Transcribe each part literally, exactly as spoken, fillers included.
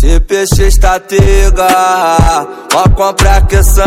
C P X tá tega, ó compra questão.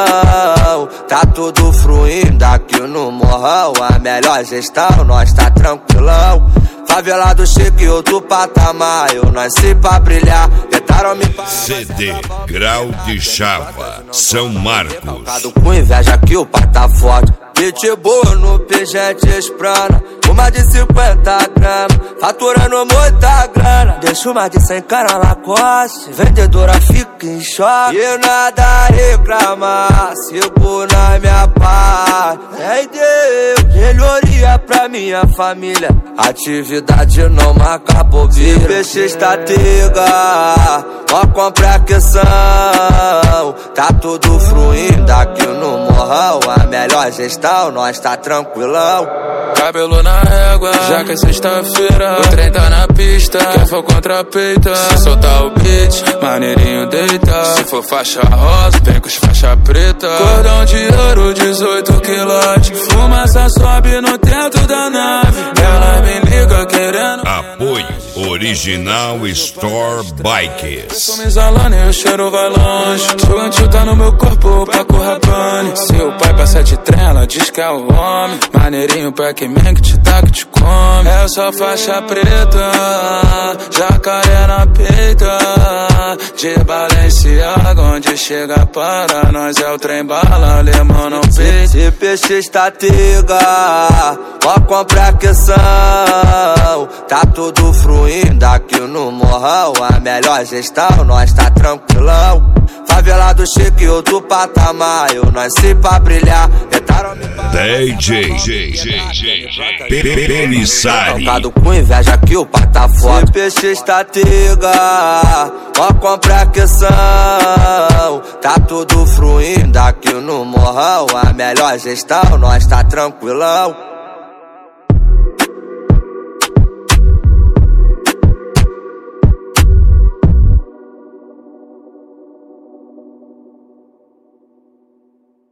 Tá tudo fluindo aqui no morrão. A melhor gestão, nós tá tranquilão. Favelado chique, outro patamar. Eu nasci pra brilhar, tentaram me parar. C D Grau de Chava, São Marcos. Com inveja que o pai tá forte. Pitbull no pingente esprana. Uma de cinquenta gramas, faturando muita grana. Deixa uma de cem cara Lacoste, vendedora fica em choque. E nada reclamar, sigo na minha paz. É Deus, melhoria pra minha família. Atividade não marca bobeira. C P X tá tega, ó compra questão. Tá tudo fluindo aqui no morrão. A melhor gestão, nós tá tranquilão. Cabelo na régua, já que é sexta-feira. O trem tá na pista, quem for contra peita. Se soltar o beat, maneirinho deita. Se for faixa rosa, vem com os faixa preta. Cordão de ouro, dezoito quilates. Fumaça sobe no teto da nave. Ela me liga querendo. Apoio Original Store Bikes. Eu tô me exalando e o cheiro vai longe. Chugantil tá no meu corpo, pra correr pane. Se o pai passa de trem, ela diz que é o homem. Maneirinho pra quem man que te dá, que te come. É só faixa preta, jacaré na peita. De Balenciaga, onde chega para nós é o trem bala, alemão não peita. C P X tá tega, ó compra questão. Tá tudo fluindo aqui no morrão. A melhor gestão, nós tá tranquilão. Favelado chique, outro patamar. Eu nasci pra brilhar, tentaram me parar. D J Pelissari. Com inveja que o pai tá forte. C P X tá tega, ó compra questão. Tá tudo fluindo aqui no morrão. A melhor gestão, nós tá tranquilão.